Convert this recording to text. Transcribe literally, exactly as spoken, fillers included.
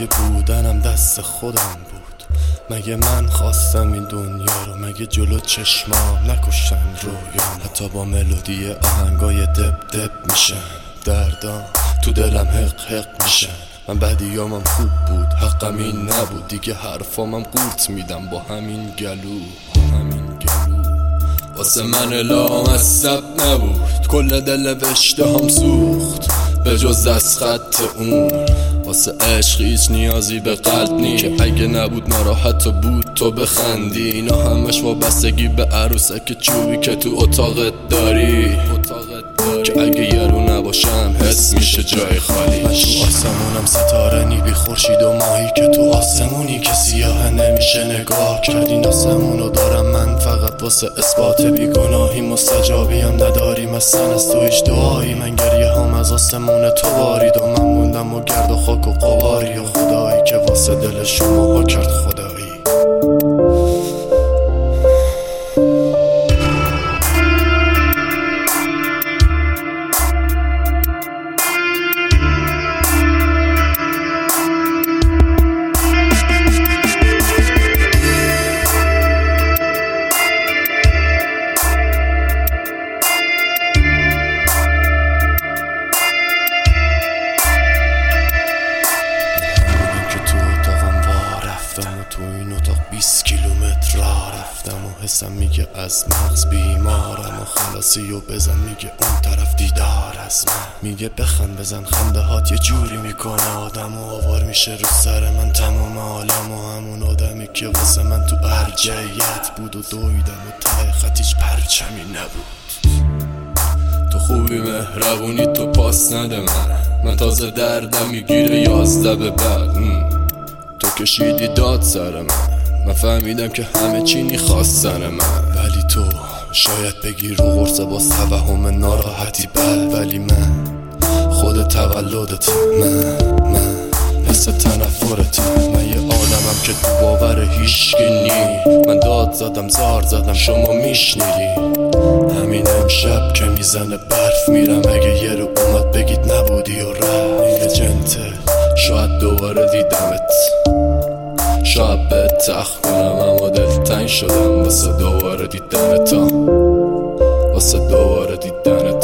که بودنم دست خودم بود. مگه من خواستم این دنیا رو؟ مگه جلو چشمام نکشتن رویام؟ حتی با ملودی آهنگای دب دب میشن، دردام تو دلم حق حق میشن. من بدیامم خوب بود، حقم این نبود دیگه. حرفامم قورت میدم با همین گلو، با همین گلو. واسه من الهام از سب نبود، کل دل نوشته هم سوخت به جز از خط اون. واسه عشق هیچ نیازی به قلب نی که اگه نبود ناراحت بود تو بخندی. اینا همش وابستگی به عروسک چوبی که تو اتاقت داری، که اگه یارو نباشم حس میشه جای خالی. من تو آسمونم ستاره نی بی خورشید و ماهی که تو آسمونی که سیاه نمیشه نگاه کرد. این آسمونو دارم من فقط واسه اثبات بیگناهی. مستجابیم نداریم اصلا از تو هیچ دعایی. من گریه هم از آسمون تو بارید و من موندم و گرد و خاک و قباری. و خدایی که واسه دل شما ها کرد خدایی. تو این اتاق بیست کیلومتر راه رفتم و حسم میگه از مغز بیمارم. و خلاصی و بزن میگه اون طرف دیدار از من. میگه بخند بزن خنده هات یه جوری میکنه آدم و آوار میشه رو سر من تمام عالم. و همون آدمی که واسه من تو ارجعیت بود و دویدم و ته خط هیچ پرچمی نبود. تو خوبی مهربونی تو پاس نده من، من تازه دردم میگیره یازده به بعد. تو کشیدی داد سر من، من فهمیدم که همه چی نیخواست سر من. ولی تو شاید بگی رو غرصه با توهم ناراحتی بل. ولی من خود تولدت، من من حس تنفرت. من یه آدمم که تو باور هیچکی نی. من داد زدم زار زدم شما میشنیدی. همین امشب که میزنه برف میرم. اگه یه رو اومد بگید نبودی و رفت. یه جنتل شاید دوباره دیدمت، شاید به تخت کنم اما دلتنگ شدم واسه دوباره دیدنت، واسه دوباره دیدنت.